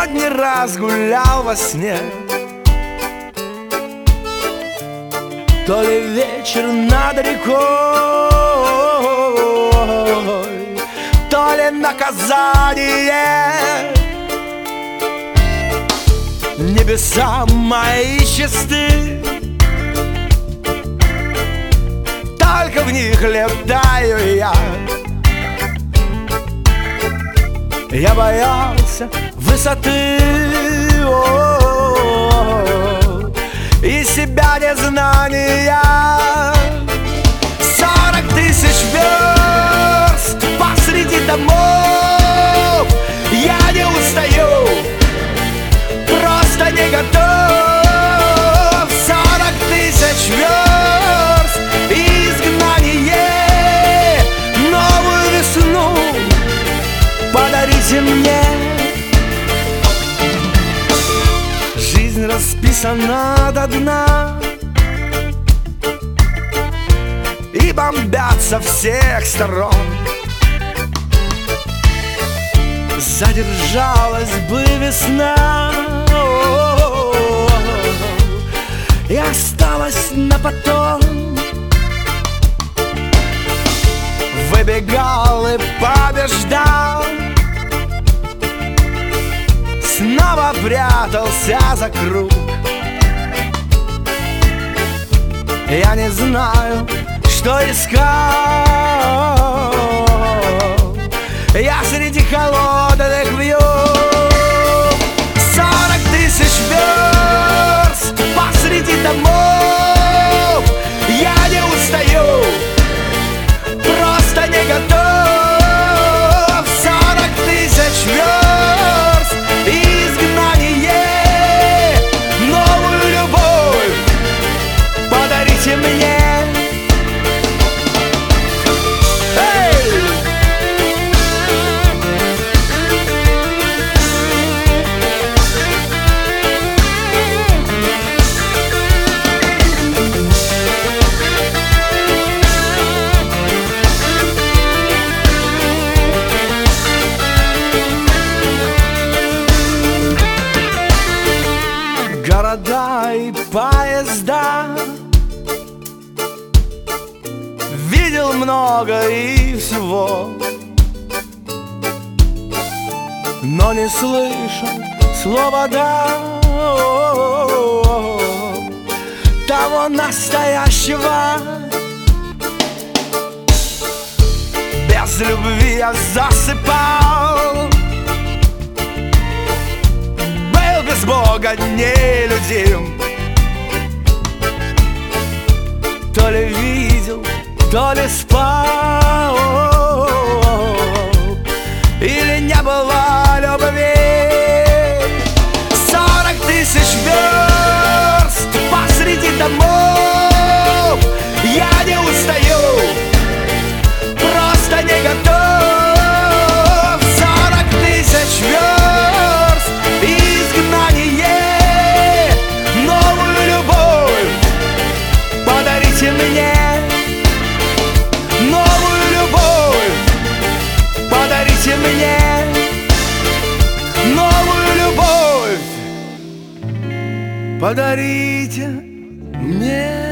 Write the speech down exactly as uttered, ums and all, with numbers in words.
сотни раз гулял во сне. То ли вечер над рекой, то ли наказание. Небеса мои чисты, только в них летаю я. Я боялся высоты, о-о-о, и себя незнания. Сорок тысяч верст посреди домов, я не устаю, просто не готов. Сорок тысяч верст изгнание, новую весну подарите мне. Жизнь расписана до дна и бомбят со всех сторон. Задержалась бы весна и осталась на потом. Выбегал и побеждал, снова прятался за круг. Я не знаю, что искал я среди холодных вьюг. Сорок тысяч верст посреди домов, я не устаю, просто не готов. Сорок тысяч верст изгнание, новую любовь подарите мне. Города и поезда, видел много и всего, но не слышал слова «да», того настоящего. Без любви я засыпал, без Бога нелюдим. То ли видел, то ли спал, или не было любви. Сорок тысяч верст посреди домов, я не устаю, просто не готов. Сорок тысяч верст изгнание, новую любовь подарите мне. Новую любовь подарите мне. Новую любовь подарите мне.